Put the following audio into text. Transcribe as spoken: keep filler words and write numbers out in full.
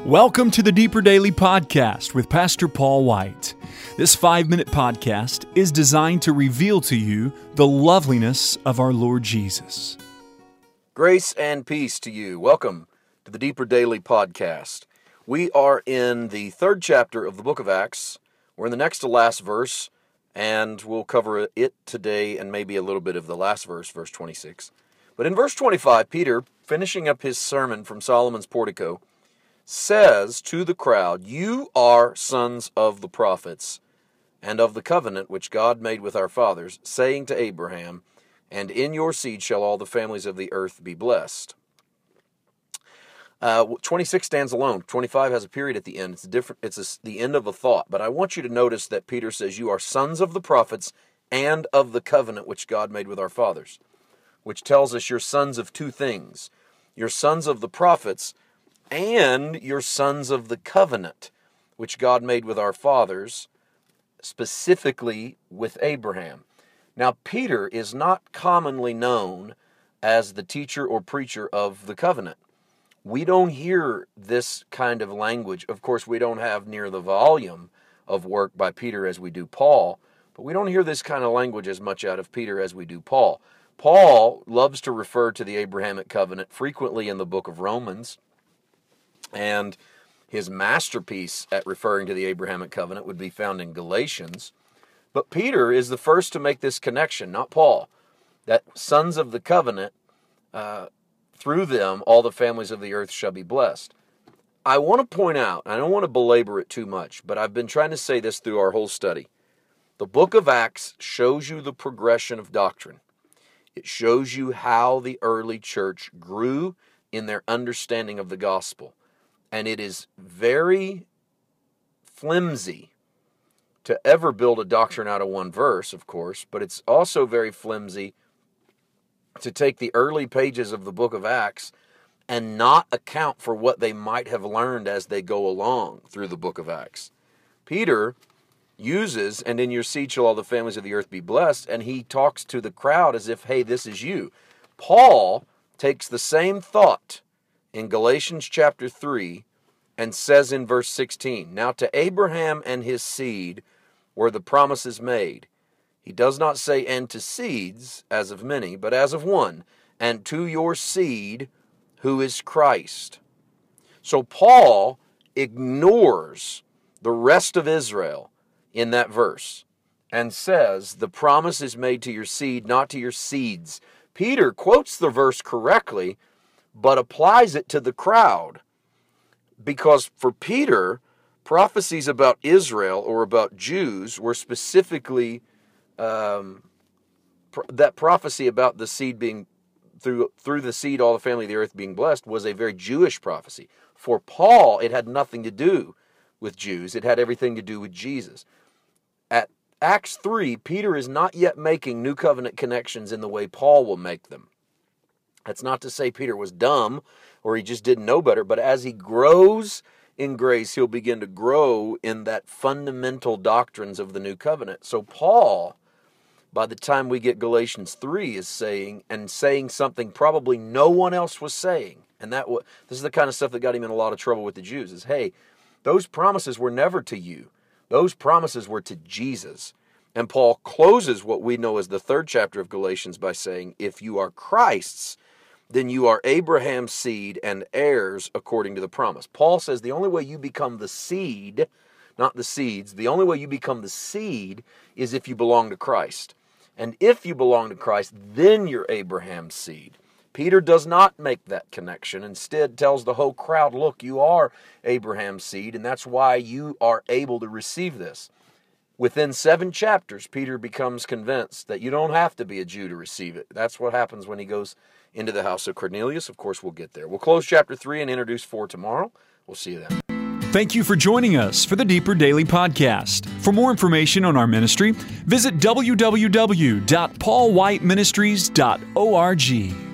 Welcome to the Deeper Daily Podcast with Pastor Paul White. This five-minute podcast is designed to reveal to you the loveliness of our Lord Jesus. Grace and peace to you. Welcome to the Deeper Daily Podcast. We are in the third chapter of the book of Acts. We're in the next to last verse, and we'll cover it today and maybe a little bit of the last verse, verse twenty-six. But in verse twenty-five, Peter, finishing up his sermon from Solomon's portico, says to the crowd, "You are sons of the prophets and of the covenant which God made with our fathers, saying to Abraham, and in your seed shall all the families of the earth be blessed." Uh, twenty-six stands alone. twenty-five has a period at the end. It's a different. It's a, the end of a thought. But I want you to notice that Peter says, "You are sons of the prophets and of the covenant which God made with our fathers," which tells us you're sons of two things. You're sons of the prophets, and you're sons of the covenant, which God made with our fathers, specifically with Abraham. Now, Peter is not commonly known as the teacher or preacher of the covenant. We don't hear this kind of language. Of course, we don't have near the volume of work by Peter as we do Paul, but we don't hear this kind of language as much out of Peter as we do Paul. Paul loves to refer to the Abrahamic covenant frequently in the book of Romans, and his masterpiece at referring to the Abrahamic covenant would be found in Galatians. But Peter is the first to make this connection, not Paul, that sons of the covenant, uh, through them all the families of the earth shall be blessed. I want to point out, I don't want to belabor it too much, but I've been trying to say this through our whole study. The book of Acts shows you the progression of doctrine. It shows you how the early church grew in their understanding of the gospel. And it is very flimsy to ever build a doctrine out of one verse, of course, but it's also very flimsy to take the early pages of the book of Acts and not account for what they might have learned as they go along through the book of Acts. Peter uses, "and in your seed shall all the families of the earth be blessed," and he talks to the crowd as if, hey, this is you. Paul takes the same thought in Galatians chapter three, and says in verse sixteen, "Now to Abraham and his seed were the promises made." He does not say, "and to seeds, as of many, but as of one, and to your seed, who is Christ." So Paul ignores the rest of Israel in that verse, and says, the promise is made to your seed, not to your seeds. Peter quotes the verse correctly, but applies it to the crowd. Because for Peter, prophecies about Israel or about Jews were specifically, um, pr- that prophecy about the seed being, through through the seed all the family of the earth being blessed was a very Jewish prophecy. For Paul, it had nothing to do with Jews. It had everything to do with Jesus. At Acts three, Peter is not yet making new covenant connections in the way Paul will make them. That's not to say Peter was dumb or he just didn't know better, but as he grows in grace, he'll begin to grow in that fundamental doctrines of the new covenant. So Paul, by the time we get Galatians three, is saying, and saying something probably no one else was saying. And that w- this is the kind of stuff that got him in a lot of trouble with the Jews, is, hey, those promises were never to you. Those promises were to Jesus. And Paul closes what we know as the third chapter of Galatians by saying, if you are Christ's, then you are Abraham's seed and heirs according to the promise. Paul says the only way you become the seed, not the seeds, the only way you become the seed is if you belong to Christ. And if you belong to Christ, then you're Abraham's seed. Peter does not make that connection. Instead, tells the whole crowd, look, you are Abraham's seed, and that's why you are able to receive this. Within seven chapters, Peter becomes convinced that you don't have to be a Jew to receive it. That's what happens when he goes into the house of Cornelius. Of course, we'll get there. We'll close chapter three and introduce four tomorrow. We'll see you then. Thank you for joining us for the Deeper Daily Podcast. For more information on our ministry, visit w w w dot paul white ministries dot org.